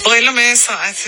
با اعلام ساعت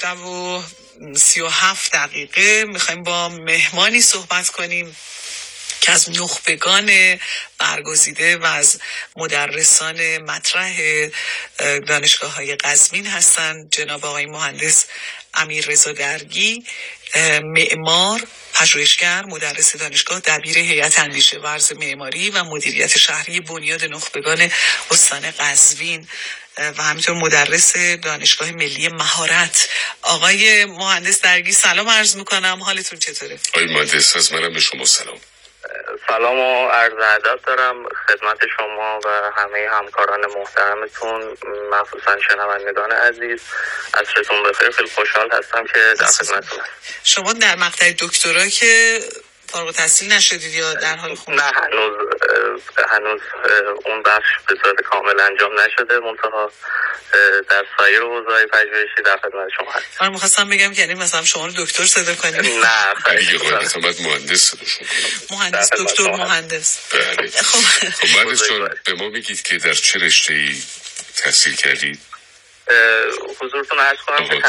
17:37 میخوایم با مهمانی صحبت کنیم که از نخبگان برگزیده و از مدرسان مطرح دانشگاه‌های قزوین هستند. جناب آقای مهندس امیررضا درگی، معمار، پژوهشگر، مدرس دانشگاه، دبیر هیئت اندیشه ورز معماری و مدیریت شهری بنیاد نخبگان استان قزوین و همینطور مدرس دانشگاه ملی مهارت. آقای مهندس درگی سلام عرض میکنم، حالتون چطوره؟ آقای مهندس از منم به شما سلام. سلام و عرض ادب دارم خدمت شما و همه همکاران محترمتون، مخصوصا شنوندگان عزیز. عصرتون بخیر. خیلی خوشحال هستم که در خدمتتون هستم. شما در مقطع دکترا که فارغ التحصیل نشدید یا در حال خوندن؟ نه، هنوز اون بخش به صورت کامل انجام نشده، منتها در سایر حوزه‌های پژوهشی در خدمت شما هستم. من می‌خواستم بگم که یعنی مثلا شما رو دکتر صدا کنیم. نه، اگه قاعدتا باید مهندس صداشون کنم. مهندس، دکتر، مهندس. بله. خب مهندس جان به ما بگید که در چه رشته‌ای تحصیل کردید؟ حضورتون عرض کنم که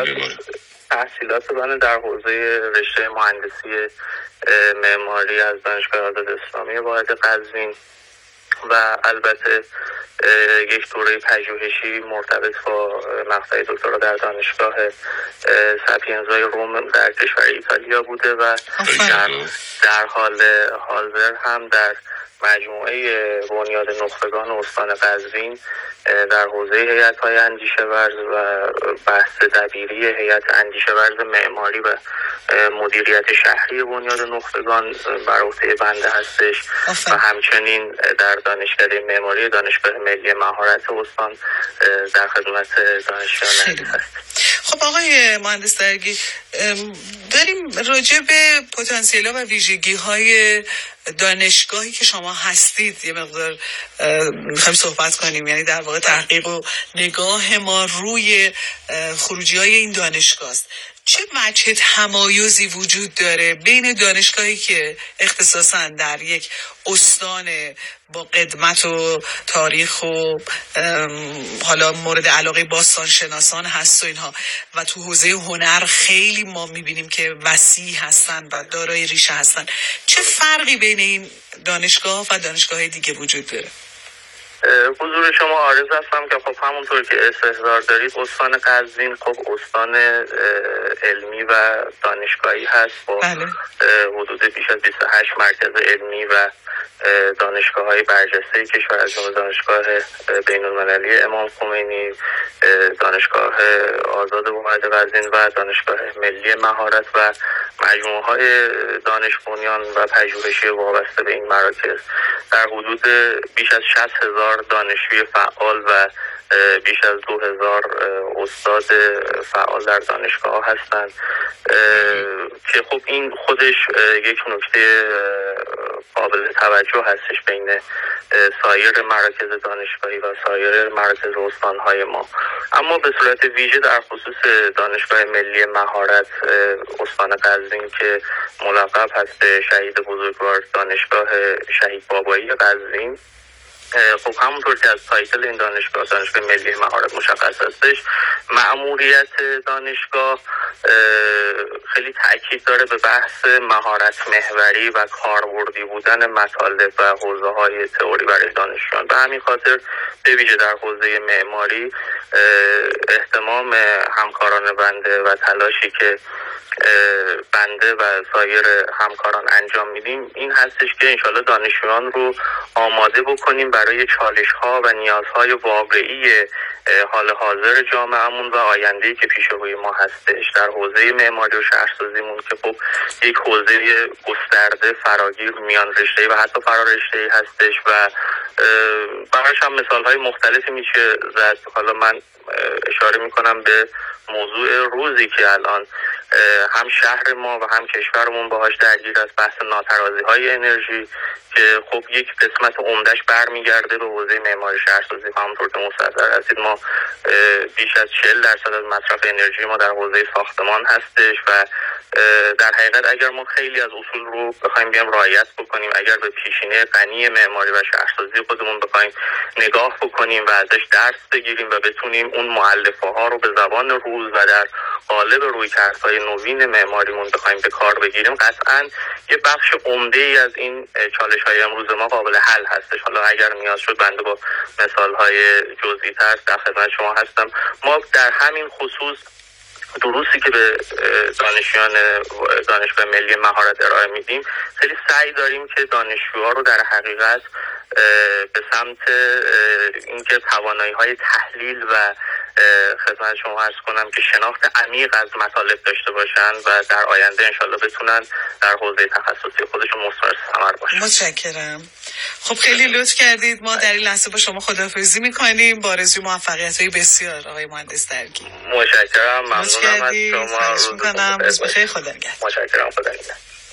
تحصیلات من در حوزه رشته مهندسی معماری از دانشگاه آزاد اسلامی واحد قزوین و البته یک دوره پژوهشی مرتبط با مقطع دکترا در دانشگاه ساپینزای روم در کشور ایتالیا بوده و در حال حاضر هم در مجموعه بنیاد نخبگان استان قزوین در حوزه هیئت‌های اندیشه ورز و بحث دبیری هیئت اندیشه ورز معماری و مدیریت شهری بنیاد نخبگان بر عهده بنده هستش و همچنین در دانشکده معماری دانشگاه ملی مهارت استان در خدمت دانشجویان هست. خب آقای مهندس درگی، داریم راجع به پتانسیل‌ها و ویژگی‌های دانشگاهی که شما هستید یه مقدار میخوایم صحبت کنیم، یعنی در واقع تحقیق و نگاه ما روی خروجی‌های این دانشگاه است. چه وجه تمایزی وجود داره بین دانشگاهی که اختصاصاً در یک استان با قدمت و تاریخ و حالا مورد علاقه باستان شناسان هست و اینها و تو حوزه هنر خیلی ما میبینیم که وسیع هستن و دارای ریشه هستن، چه فرقی بین این دانشگاه و دانشگاه دیگه وجود داره؟ حضور شما عارض هستم که خب همونطور که استحضار دارید استان قزوین خب استان علمی و دانشگاهی هست با حدود بیش از 28 مرکز علمی و دانشگاه‌های برجسته کشور از جمله دانشگاه بین‌المللی امام خمینی، دانشگاه آزاد واحد قزوین و دانشگاه ملی مهارت و مجموعه‌های دانش بنیان و پژوهشی وابسته به این مراکز در حدود بیش از 60,000 دانشجوی فعال و بیش از 2,000 استاد فعال در دانشگاه هستند که خب این خودش یک نکته قابل توجه هستش بین سایر مراکز دانشگاهی و سایر مراکز استانهای ما. اما به صورت ویژه در خصوص دانشگاه ملی مهارت استان قزوین که ملقب هست به شهید بزرگوار دانشگاه شهید بابایی قزوین، خب همونطور که از تایتل این دانشگاه ملی مهارت مشخص هستش، مأموریت دانشگاه خیلی تاکید داره به بحث مهارت محوری و کاربردی بودن مطالب و حوزه‌های تئوری برای دانشجویان. به همین خاطر به ویژه در حوزه معماری اهتمام همکاران بنده و تلاشی که بنده و سایر همکاران انجام میدیم این هستش که انشالله دانشجویان رو آماده بکنیم برای چالش‌ها و نیازهای واقعی حال حاضر جامعهمون و آینده‌ای که پیش روی ما هستش در حوزه معماری و شهرسازیمون که خب یک حوزه گسترده فراگیر میان رشته‌ای و حتی فرارشته‌ای هستش و براش هم مثال‌های مختلفی میشه زد. حالا من اشاره میکنم به موضوع روزی که الان هم شهر ما و هم کشورمون باهاش درگیر است، بحث ناترازی‌های انرژی که خب یک قسمت عمدهش برمیگرده به حوزه معماری شهرسازی. همونطور که مستحضر هستید ما بیش از 40% از مصرف انرژی ما در حوزه ساختمان هستش و در حقیقت اگر ما خیلی از اصول رو بخوایم رعایت بکنیم، اگر به پیشینه غنی معماری و شهرسازی خودمون بخوایم نگاه بکنیم و ازش درس بگیریم و بتونیم اون مؤلفه ها رو به زبان روز و در قالب رویکردهای نوین معماریمون بخوایم به کار بگیریم، قطعاً یه بخش عمده‌ای از این چالش‌های امروز ما قابل حل هستش. حالا اگر نیاز شد بنده با مثال‌های جزئی‌تر در خدمت شما هستم. ما در همین خصوص دروسی که به دانشیان دانشگاه ملی مهارت ارائه میدیم خیلی سعی داریم که دانشجوها رو در حقیقت به سمت اینکه توانایی‌های تحلیل و خدمت شما عرض کنم که شناخت عمیق از مطالب داشته باشن و در آینده انشالله بتونن در حوزه تخصصی خودشون مثمر ثمر باشن. متشکرم. خب خیلی لطف کردید. ما در این لحظه با شما خداحافظی می‌کنیم با آرزوی موفقیت‌های بسیار آقای مهندس درگی. متشکرم. ممنونم از شما. روز بخیر. خدا نگهدار. متشکرم. خدا نگهدار.